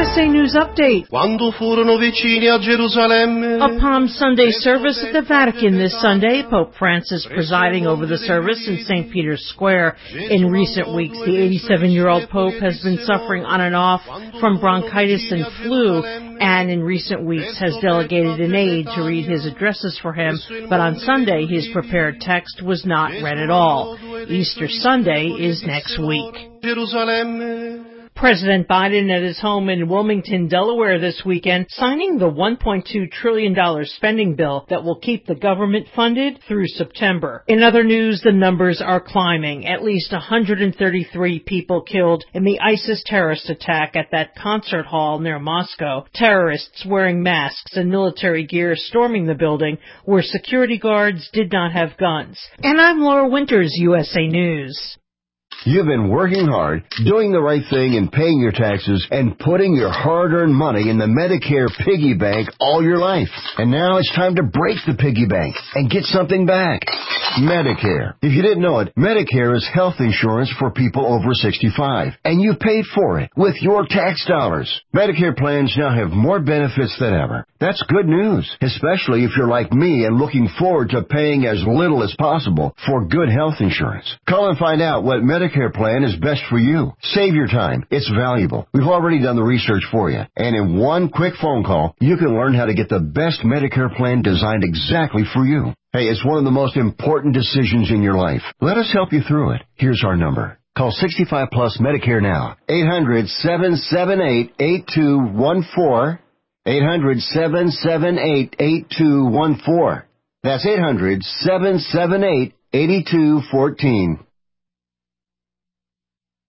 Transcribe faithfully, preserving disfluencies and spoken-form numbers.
S A News Update. Quando furono vicini a Gerusalemme. A Palm Sunday service at the Vatican this Sunday. Pope Francis presiding over the service in Saint Peter's Square. In recent weeks, the eighty-seven-year-old Pope has been suffering on and off from bronchitis and flu, and in recent weeks has delegated an aide to read his addresses for him, but on Sunday his prepared text was not read at all. Easter Sunday is next week. President Biden at his home in Wilmington, Delaware this weekend, signing the one point two trillion dollars spending bill that will keep the government funded through September. In other news, the numbers are climbing. At least one hundred thirty-three people killed in the ISIS terrorist attack at that concert hall near Moscow. Terrorists wearing masks and military gear storming the building where security guards did not have guns. And I'm Laura Winters, U S A News. You've been working hard, doing the right thing and paying your taxes and putting your hard-earned money in the Medicare piggy bank all your life. And now it's time to break the piggy bank and get something back. Medicare. If you didn't know it, Medicare is health insurance for people over sixty-five, and you paid for it with your tax dollars. Medicare plans now have more benefits than ever. That's good news, especially if you're like me and looking forward to paying as little as possible for good health insurance. Call and find out what Medicare plan is best for you. Save your time. It's valuable. We've already done the research for you. And in one quick phone call, you can learn how to get the best Medicare plan designed exactly for you. Hey, it's one of the most important decisions in your life. Let us help you through it. Here's our number. Call sixty-five plus Medicare now. eight hundred, seven seven eight, eight two one four. eight hundred, seven seven eight, eight two one four. That's eight hundred, seven seven eight, eight two one four.